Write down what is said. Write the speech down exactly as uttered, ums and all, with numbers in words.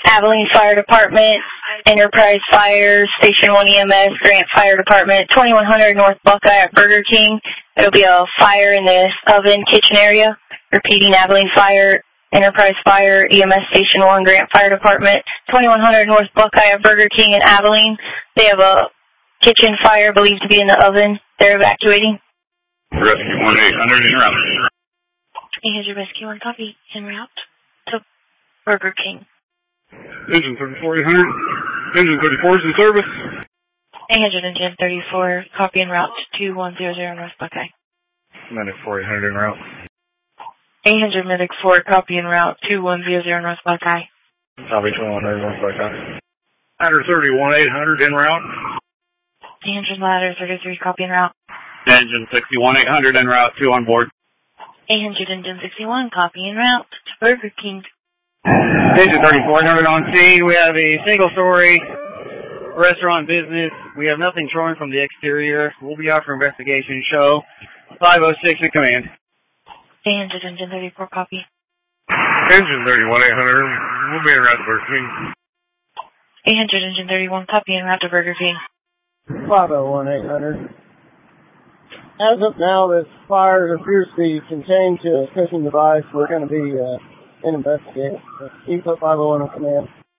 Abilene Fire Department, Enterprise Fire, Station one E M S, Grant Fire Department, twenty-one hundred North Buckeye at Burger King. It'll be a fire in the oven kitchen area. Repeating, Abilene Fire, Enterprise Fire, E M S Station one, Grant Fire Department, twenty-one hundred North Buckeye at Burger King in Abilene. They have a kitchen fire believed to be in the oven. They're evacuating. Rescue one eight hundred en route. eight hundred Rescue one, copy, en route to Burger King. Engine thirty-four eight hundred. Engine thirty-four is in service. eight hundred Engine thirty-four, copy en route to two one zero zero North Buckeye. Medic four eight hundred en route. eight hundred Medic four, copy en route two one zero zero North Buckeye. Copy twenty-one hundred North Buckeye. Ladder thirty-one eight hundred en route. eight hundred Ladder thirty-three, copy en route. Engine sixty-one eight hundred en route, two on board. eight hundred Engine sixty-one, copy en route to Burger King. Engine thirty-four eight hundred on scene. We have a single-story restaurant business. We have nothing showing from the exterior. We'll be out for investigation. Show five oh six in command. eight hundred Engine thirty-four, copy. Engine thirty-one eight hundred. We'll be en route to Burger King. eight hundred Engine thirty-one, copy en route to Burger King. five oh one eight hundred. As of now, this fire appears to be contained to a cooking device. We're going to be uh, in investigation. Keep up five oh one on command.